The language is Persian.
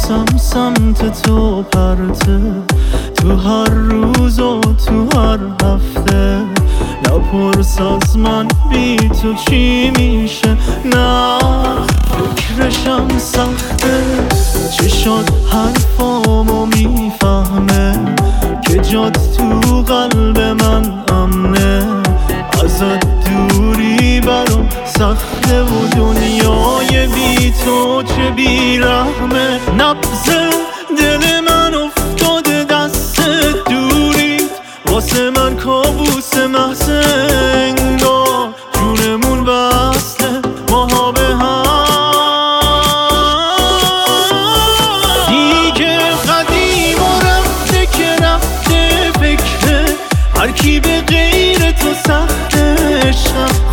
حواسم سمت تو پرته، تو هر روز و تو هر هفته. نپرس از من بی تو چی میشه، نه فکرشم سخته. چه شد حرفامو میفهمه که جات تو قلب من امنه. ازت دوری برام سخته و دنیای بی تو چه بیرحمه. نبض دل من افتاده دست دوریت، واسه من کابوس محض انگار. جونمون وصله ماها به هم دیگه. قدیم و رفته که رفته فکره، هر کی به غیر تو سخته عشقم.